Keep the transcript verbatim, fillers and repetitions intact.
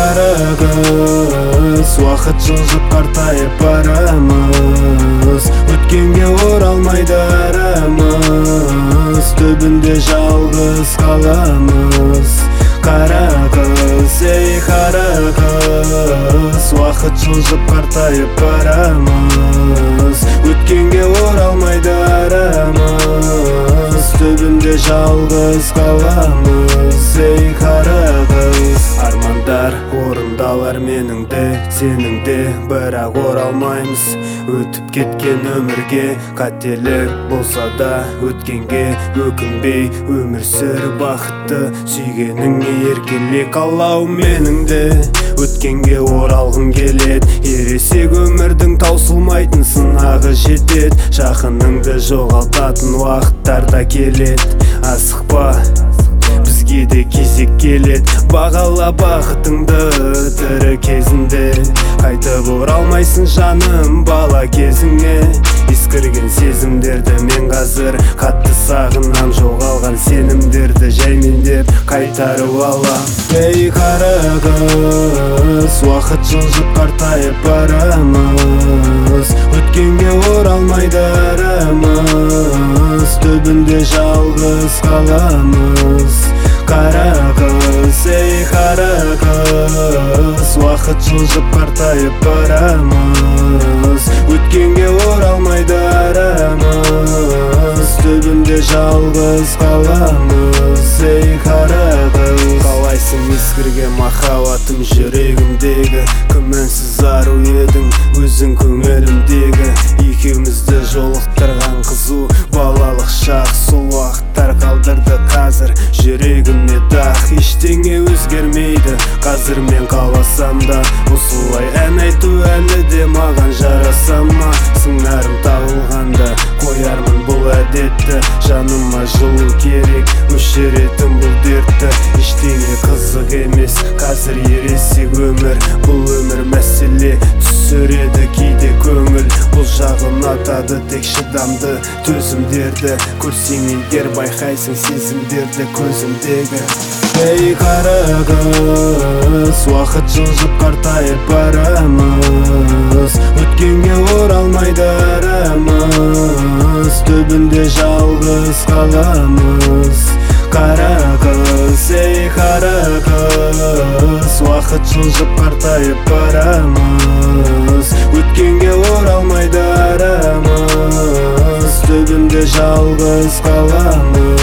қара қыз, уақыт жылжып қартайып барамыз, өткенге оралмайды арамыз, түбінде жалғыз қаламыз. Қара қыз, ей қара қыз, уақыт жылжып қартайып барамыз, өткенге оралмайды арамыз, түбінде жалғыз қаламыз. Ей қара қыз, армандар орындалар менің де сенің де, бірақ оралмаймыз өтіп кеткен өмірге. Қателік болса да өткенге өкінбей өмір сүр бақытты, сүйгеніңе еркеле. Қалауым менің де өткенге оралғым келет, ересек өмірдің таусылмайтын сынағы жетет, жақыныңды жоғалтатын уақыттарда келет. Асықпа, бізге де кезек келет, бағала бақытыңды тірі кезінде. Қайтып оралмайсың жаным бала кезіңе, ескірген сезімдерді мен қазір қатты сағынам, жоғалған сенімдерді жаймендеп қайтарып алам. Ей қара қыз, уақыт жылжып қартайып барамыз, өткенге оралмайды арамыз, түбінде жалғыз қаламыз. Қара қыз, ей қара қыз, уақыт жылжып қартайып барамыз, өткенге оралмайды арамыз, түбінде жалғыз қаламыз. Ей қара қыз, қалайсың ескірген махаббатым жүрегімдегі, күмәнсіз ару едің өзің көңілімдегі. Екеумізді жолықтырған қызу балалық шақ, сол уақыттар қалдырды қазір жүрегіме дақ. Ештеңе өзгермейді қазір мен қаласам да, осылай ән айту әлі де маған жараса ма? Сыңарым табылғанда қоярмын бұл әдетті, жаныма жылу керек өшіретін бұл дертті. Ештеңе қызық емес қазір ересек өмір, бұл өмір мәселе түсіреді кейде көңіл, бұл жағы ұнатады тек шыдамды төзімдерді, көрсең егер байқайсың сезімдерді көзімдегі. Ей қара қыз, уақыт жылжып қартайып барамыз, өткенге оралмайды арамыз, түбінде жалғыз қаламыз. Қара қыз, ей қара қыз, уақыт жылжып қартайып барамыз, өткенге оралмайды арамыз, түбінде жалғыз қаламыз.